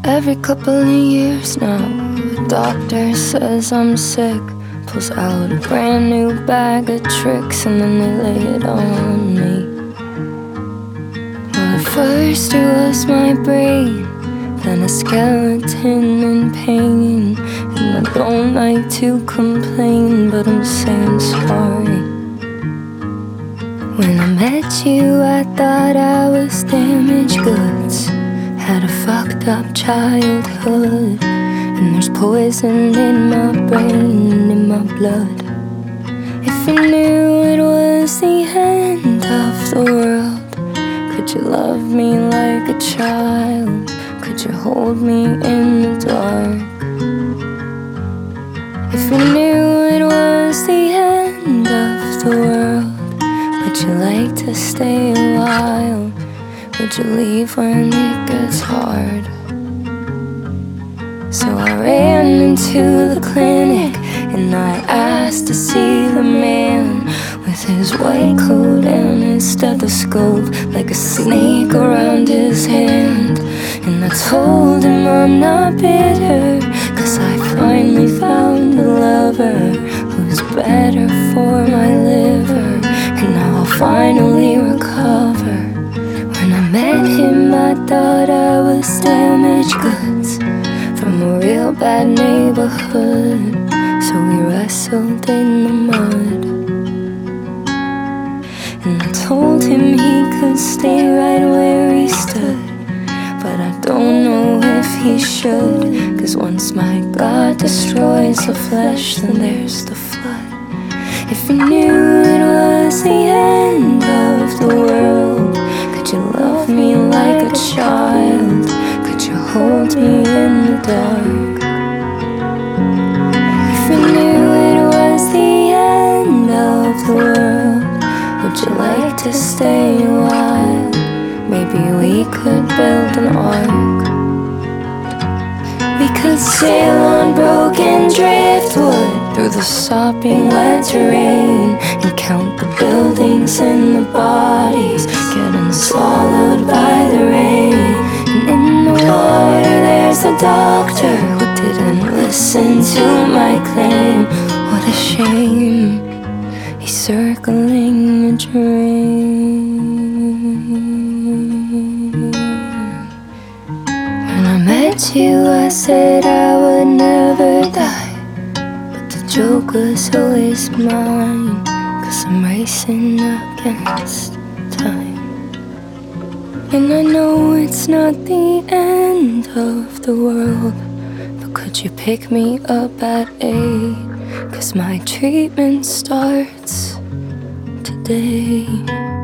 Every couple of years now, the doctor says I'm sick. Pulls out a brand new bag of tricks and then they lay it on me. Well, at first it was my brain, then a skeleton in pain. And I don't like to complain, but I'm saying sorry. When I met you, I thought I was damaged goods. Had a fucked up childhood, and there's poison in my brain and in my blood. If you knew it was the end of the world, could you love me like a child? Could you hold me in the dark? If you knew it was the end of the world, would you like to stay a while? Would you leave when it gets hard? So I ran into the clinic and I asked to see the man with his white coat and his stethoscope like a snake around his hand. And I told him I'm not bitter, 'cause I finally found a lover who's better for my liver, and now I'll finally recover. When I met him, I thought I was damaged goods from a real bad neighborhood. So we wrestled in the mud, and I told him he could stay right where he stood, but I don't know if he should, 'cause once my God destroys the flesh, then there's the flood. If you knew it was the end of the world, could you love me like a child? Could you hold me in the dark? If you knew it was the end of the world, would you like to stay a while? Maybe we could build an ark. We could sail on broken driftwood through the sopping wet terrain and count the buildings and the bodies getting swallowed by the rain. And in the water there's a doctor who didn't listen to my claim. What a shame, he's circling a drain. When I met you, I said I would never die, but the joke was always mine, 'cause I'm racing against time. And I know it's not the end of the world, but could you pick me up at 8? 'Cause my treatment starts today.